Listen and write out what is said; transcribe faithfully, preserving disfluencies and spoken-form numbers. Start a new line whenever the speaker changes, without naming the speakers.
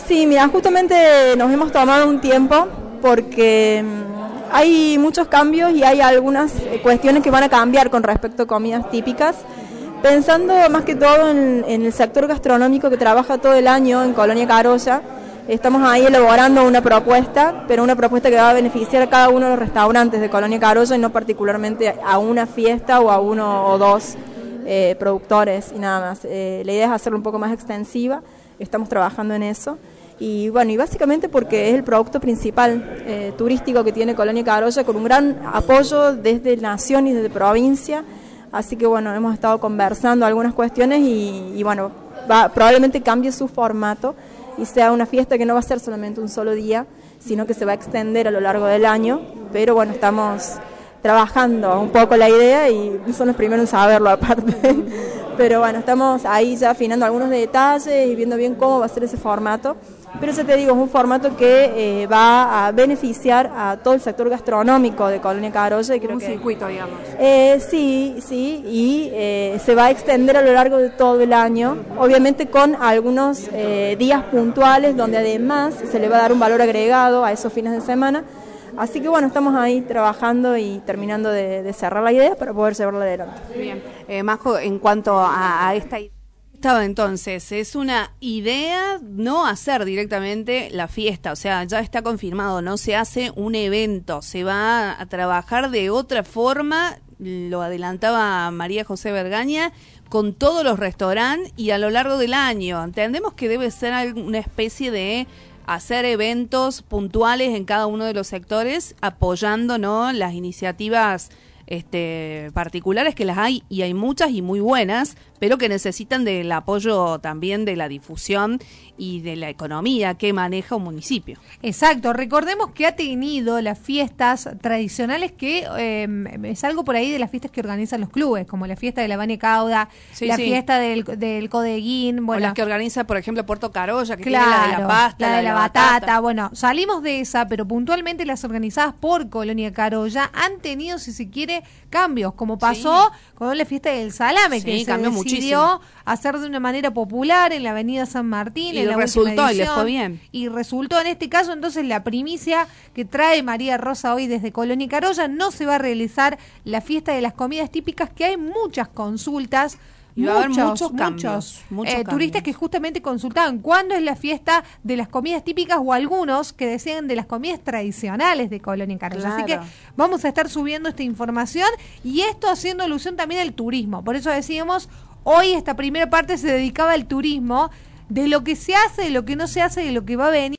Sí, mira, justamente nos hemos tomado un tiempo porque hay muchos cambios y hay algunas cuestiones que van a cambiar con respecto a comidas típicas. Pensando más que todo en, en el sector gastronómico que trabaja todo el año en Colonia Carolla, estamos ahí elaborando una propuesta, pero una propuesta que va a beneficiar a cada uno de los restaurantes de Colonia Carolla y no particularmente a una fiesta o a uno o dos eh, productores y nada más. Eh, la idea es hacerlo un poco más extensiva, estamos trabajando en eso. Y bueno, y básicamente porque es el producto principal eh, turístico que tiene Colonia Carolla, con un gran apoyo desde nación y desde provincia. Así que bueno, hemos estado conversando algunas cuestiones y, y bueno, va, probablemente cambie su formato y sea una fiesta que no va a ser solamente un solo día, sino que se va a extender a lo largo del año. Pero bueno, estamos trabajando un poco la idea y son los primeros en saberlo aparte. Pero bueno, estamos ahí ya afinando algunos detalles y viendo bien cómo va a ser ese formato. Pero ya te digo, es un formato que eh, va a beneficiar a todo el sector gastronómico de Colonia Carolla. Y creo
un
que,
circuito, digamos.
Eh, sí, sí, y eh, se va a extender a lo largo de todo el año, obviamente con algunos eh, días puntuales donde además se le va a dar un valor agregado a esos fines de semana. Así que bueno, estamos ahí trabajando y terminando de, de cerrar la idea para poder llevarla adelante.
Bien, eh, Majo, en cuanto a, a esta idea. Estaba entonces, es una idea no hacer directamente la fiesta, o sea, ya está confirmado, no se hace un evento, se va a trabajar de otra forma, lo adelantaba María José Vergaña, con todos los restaurantes y a lo largo del año. Entendemos que debe ser una especie de hacer eventos puntuales en cada uno de los sectores, apoyando, ¿no?, las iniciativas este, particulares, que las hay y hay muchas y muy buenas, pero que necesitan del apoyo también de la difusión y de la economía que maneja un municipio.
Exacto, recordemos que ha tenido las fiestas tradicionales que eh, es algo por ahí de las fiestas que organizan los clubes, como la fiesta de la Bane Cauda, sí, la sí. fiesta del, del Codeguín, bueno,
o las que organiza, por ejemplo, Puerto Carolla, que
claro,
tiene la de la pasta,
la,
la
de
de
la,
la
batata.
batata.
Bueno, salimos de esa, pero puntualmente las organizadas por Colonia Carolla han tenido, si se quiere, cambios, como pasó sí. con la fiesta del salame, sí, que se decidió muchísimo. hacer de una manera popular en la avenida San Martín,
y
en la
resultó y le fue bien.
Y resultó en este caso entonces la primicia que trae María Rosa hoy desde Colonia Carolla. No se va a realizar la fiesta de las comidas típicas, que hay muchas consultas.
Y va a haber
muchos,
muchos cambios,
muchos,
muchos
eh,
cambios.
turistas que justamente consultaban cuándo es la fiesta de las comidas típicas, o algunos que decían de las comidas tradicionales de Colonia Carolla. Claro. Así que vamos a estar subiendo esta información, y esto haciendo alusión también al turismo. Por eso decíamos, hoy esta primera parte se dedicaba al turismo, de lo que se hace, de lo que no se hace, de lo que va a venir.